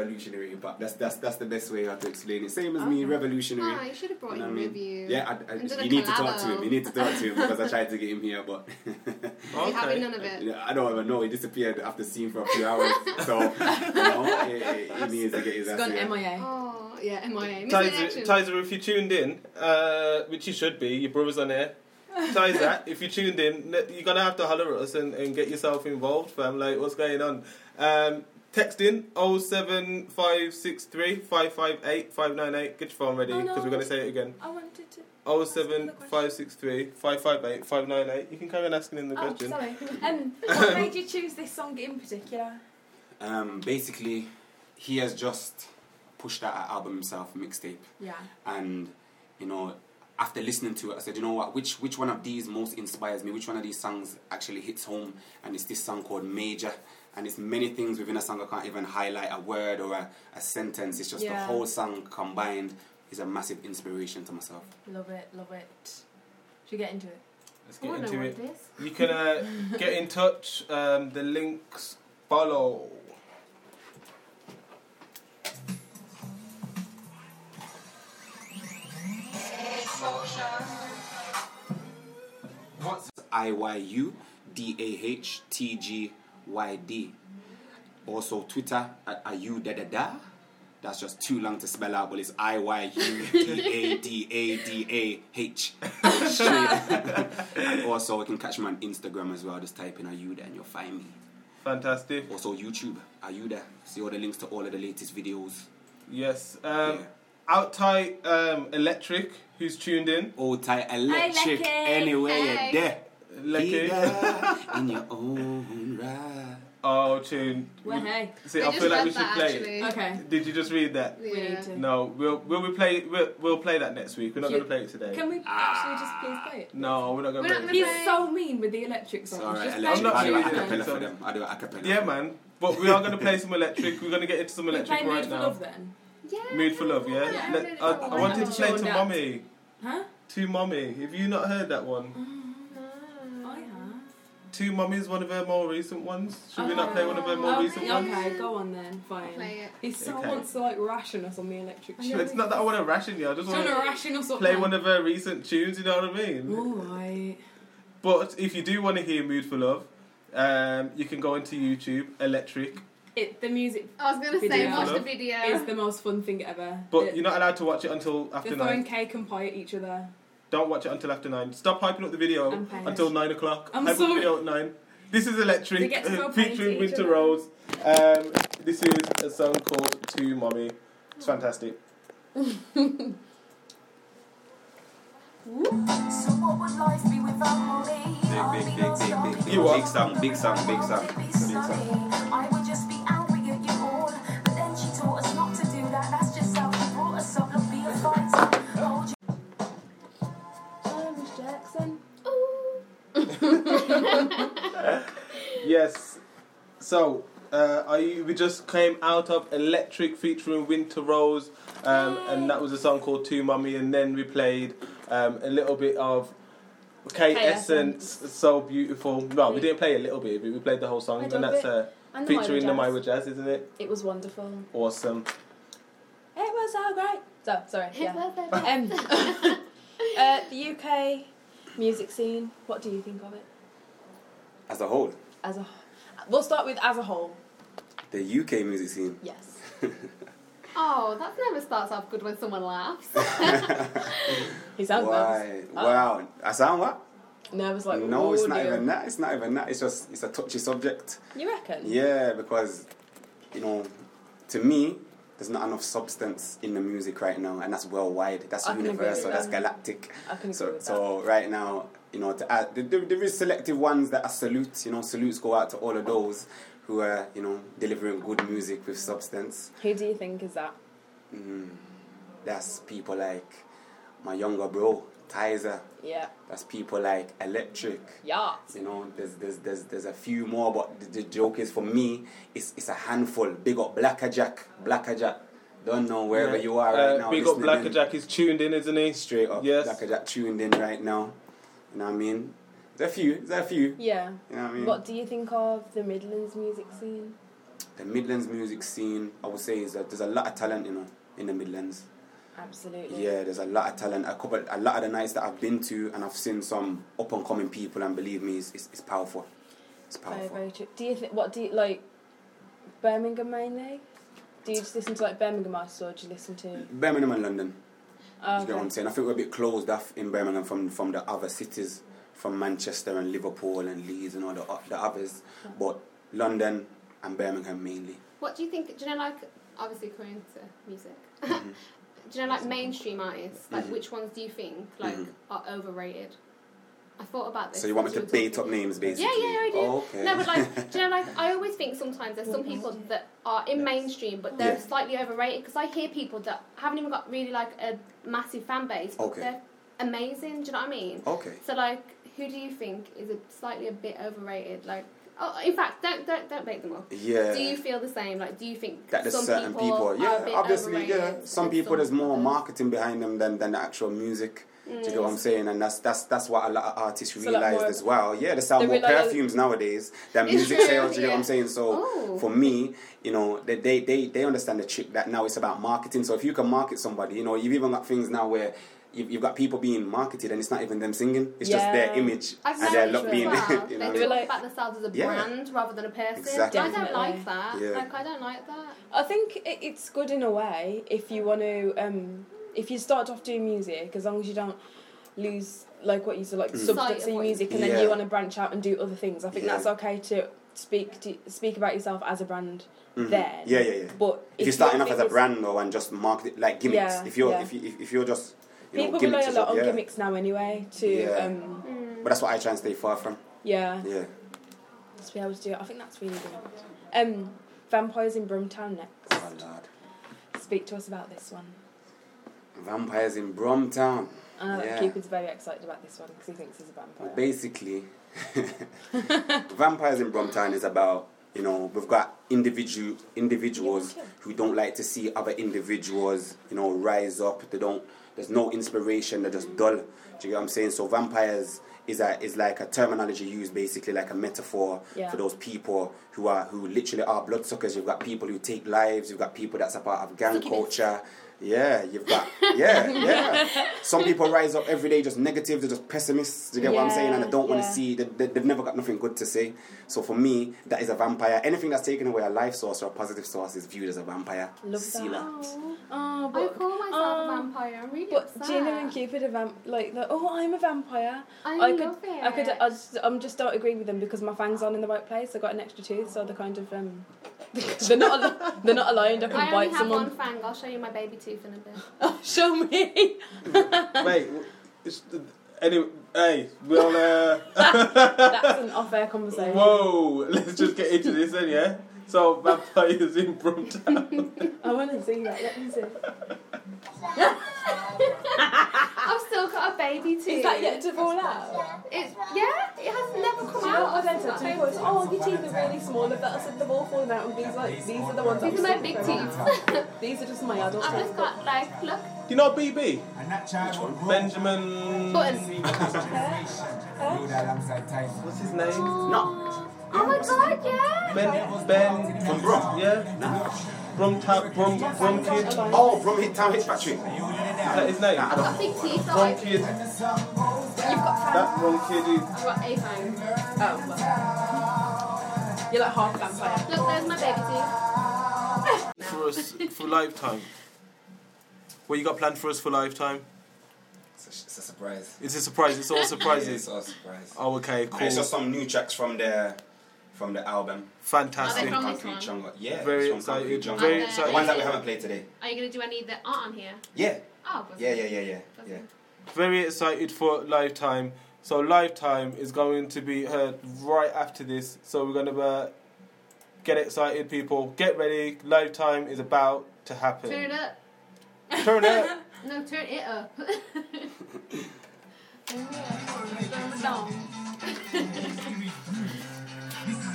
revolutionary hip hop. That's the best way how to explain it. Same as me, revolutionary. Oh, you should have brought him with you. Yeah, you need to talk to him. You need to talk to him because I tried to get him here, but He's having none of it. I don't even know. He disappeared after seeing for a few hours, so he needs to get his ass gone here. MIA. Oh, yeah, MIA. Tizer, if you tuned in, which you should be, your brother's on air. Tizer, if you tuned in, you're gonna have to holler at us and get yourself involved, fam. Like, what's going on? Text in 07563 558 598. Get your phone ready because we're going to say it again. I wanted to. 07563 558 598. You can carry on asking in the question. Sorry. What made you choose this song in particular? Basically, he has just pushed out an album himself, mixtape. Yeah. And, after listening to it, I said, you know what, which one of these most inspires me? Which one of these songs actually hits home? And it's this song called Major. And it's many things within a song. I can't even highlight a word or a sentence. It's just the whole song combined is a massive inspiration to myself. Love it. Should we get into it? Let's get into it. You can get in touch. The links follow. What's IYUDAHTGYD? Also Twitter at ayudadada. That's just too long to spell out, but it's IYUDADADAH. And also you can catch me on Instagram as well. Just type in Ayuda and you'll find me. Fantastic. Also YouTube, Ayuda. See all the links to all of the latest videos. Yes. Out tight Electric, who's tuned in. Old tight Electric, anywhere you're there. In your own right. Oh, tune. Well, hey. See, I feel like we should play it. Okay. Did you just read that? We need to. No, we'll play that next week. We're not going to play it today. Can we actually just please play it? No, we're not going to play it. He's so mean with the Electric songs. Sorry, I'm not I do sure acapella for them. I do acapella. Yeah, man. But we are going to play some Electric. We're going to get into some Electric right now. Mood for Love then? Yeah. Mood for Love, yeah? I wanted to play To Mommy. Huh? To Mommy. Have you not heard that one? I have. To Mommy is one of her more recent ones. Should we not play one of her more recent ones? Okay, go on then. Fine. Play it. He so wants to ration us on the Electric show. It's not that I want to ration you. I just want to ration us up. play one of her recent tunes. You know what I mean? Alright. But if you do want to hear Mood for Love, you can go into YouTube, Electric. The music. I was going to say, watch the video. It's the most fun thing ever. But you're not allowed to watch it until after 9. They're throwing cake and pie at each other. Don't watch it until after 9. Stop hyping up the video until 9 o'clock. I'm Hype up the sorry. video at 9. This is Electric, featuring Winter other. Rose. This is a song called To Mommy. It's fantastic. So what would life be without Molly? Big song. I would just be angry at you all, but then she taught us not to do that. That's just how she brought us up. Look, be a fighter. Miss Jackson. Yes. So, we just came out of Electric featuring Winter Rose, and that was a song called To Mommy, and then we played a little bit of K Essence, So Beautiful. Well, we didn't play a little bit of it, we played the whole song, and that's featuring the Myra Jazz, isn't it? It was wonderful. Awesome. It was so great. So, sorry, yeah. The UK music scene, what do you think of it? As a whole. We'll start with as a whole. The UK music scene. Yes. Oh, that never starts off good when someone laughs. He sounds nervous. Wow. I sound what? Nervous like no, it's not even that. It's not even that. It's a touchy subject. You reckon? Yeah, because, to me, there's not enough substance in the music right now, and that's worldwide. That's universal. That's galactic. I can agree with that. So right now, to add, there is selective ones that I salute. Salutes go out to all of those who are, delivering good music with substance. Who do you think is that? That's people like my younger bro, Tizer. Yeah. That's people like Electric. Yeah. There's a few more, but the joke is, for me, it's a handful. Big up Blackerjack. Don't know wherever you are right now. Big up Blackerjack is tuned in, isn't he? Straight up. Yes. Blackerjack tuned in right now. You know what I mean? There's a few. Yeah. You know what I mean? What do you think of the Midlands music scene? The The Midlands music scene, I would say, is that there's a lot of talent, in the Midlands. Absolutely. Yeah, there's a lot of talent. A lot of the nights that I've been to, and I've seen some up and coming people, and believe me, it's powerful. It's powerful. Very, very true. Do you think? What do you like? Birmingham mainly. Do you just listen to like Birmingham artists, or do you listen to? Birmingham and London. Oh, You get what I'm saying? I think we're a bit closed off in Birmingham from the other cities, from Manchester and Liverpool and Leeds and all the others. But London and Birmingham mainly. What do you think? Do you know, like, obviously according to music, Mm-hmm. do you know, like, mainstream artists, like, Mhm. which ones do you think, like, Mhm. are overrated? I thought about this. So you want me as to you were bait talking. up names, basically? Yeah, I do. Oh, okay. No, but like, do you know, like, I always think sometimes there's some people that are in mainstream, but they're Yeah. slightly overrated, because I hear people that haven't even got really, like, a massive fan base, but Okay. they're amazing, do you know what I mean? Okay. So, like, who do you think is slightly a bit overrated? Like, oh, in fact, don't bait them up. Yeah. Do you feel the same? Like, do you think That there's some certain people, are a yeah, bit obviously, yeah. overrated Some and people, there's more others? marketing behind them than the actual music. Do you get what I'm saying? And that's what a lot of artists So, like, realised more- as well. Yeah, they sell they more realise- perfumes nowadays than It's music true, sales. Do you get what I'm yeah. saying? So Oh. for me, they understand the trick that now it's about marketing. So if you can market somebody, you've even got things now where you've got people being marketed and it's not even them singing. It's just their Yeah. image I've and their noticed look as being. well, you know they what I talk mean? like- about themselves as a Yeah. brand rather than a person. Exactly. I don't Definitely. like that. Yeah. Like, I don't like that. I think it's good in a way if you want to, if you start off doing music, as long as you don't lose, like what you said, like substance Sight of in your what you- music, and then Yeah. you want to branch out and do other things. I think Yeah. that's okay to speak about yourself as a brand. Mhm. Then, Yeah. But If you're starting your off as thing a is- brand though and just market it like gimmicks, Yeah, if you're yeah. if you're just people gimmicks rely a is lot on yeah. gimmicks now anyway. To Yeah. But that's what I try and stay far from. yeah, Yeah. to be able to do it. I think that's really good. Vampires in Brumtown next. Oh Lord. Speak to us about this one. Vampires in Brumtown. I know Yeah. that Cupid's very excited about this one because he thinks he's a vampire. Basically, Vampires in Brumtown is about, we've got individuals who don't like to see other individuals, rise up. There's no inspiration, they're just dull. Do you get what I'm saying? So vampires is like a terminology used, basically like a metaphor Yeah. for those people who literally are bloodsuckers. You've got people who take lives, you've got people that's a part of gang Succubus. culture. Yeah, you've got yeah. Some people rise up every day just negative, they're just pessimists. Do you get what I'm saying? And they don't want to Yeah. see. They've never got nothing good to say. So for me, that is a vampire. Anything that's taken away a life source or a positive source is viewed as a vampire. Love See that. Oh, Oh, I but call myself a vampire. I'm really But upset. Gina and Cupid are I'm a vampire. I love love it. it. I just don't agree with them because my fangs aren't in the right place. I got an extra tooth, so they're kind of they're not aligned. I can I only bite have someone. one fang. I'll show you my baby tooth in a bit. Show me. Mate, anyway, hey, we'll That's an off-air conversation. whoa, let's just get into this then, yeah? So, Vampires in Brumtown. I want to see that. Let me see. I've still got a baby tooth. Is that yet to fall out? It has never come Do you know out. what I said to the boys? Oh, your teeth are really small. If I said they've all fallen out, and these are the ones. These are my big teeth. These are just my adult I've teeth. just got, like, look. Do you know BB? Which one? Benjamin. Button. What's his name? No. Oh my god, yeah. Ben. From Brum. Yeah? Brum Kid. Is Oh, from Town Hit Factory. that his name? I've got big teeth, though. Brum Kid. You've got fangs. That Brum Kid is. I've got a fang. Oh, well. You're like half vampire. Look, there's my baby tooth. For us, for Lifetime. What you got planned for us for Lifetime? It's a surprise. It's a surprise. It's all surprises. It's a surprise. Oh, okay, cool. It's just some new tracks from the album. Fantastic. Are they from this Concrete one? Jungle. Yeah, Very it's from Concrete excited. Jungle. Very Okay. The ones that we excited. haven't played today. Are you going to do any that aren't on here? Yeah. Oh, Yeah. Very excited for Lifetime. So Lifetime is going to be heard right after this. So we're going to get excited, people. Get ready. Lifetime is about to happen. Turn it up. Turn it up. No, turn it up. Turn it up. Turn it down.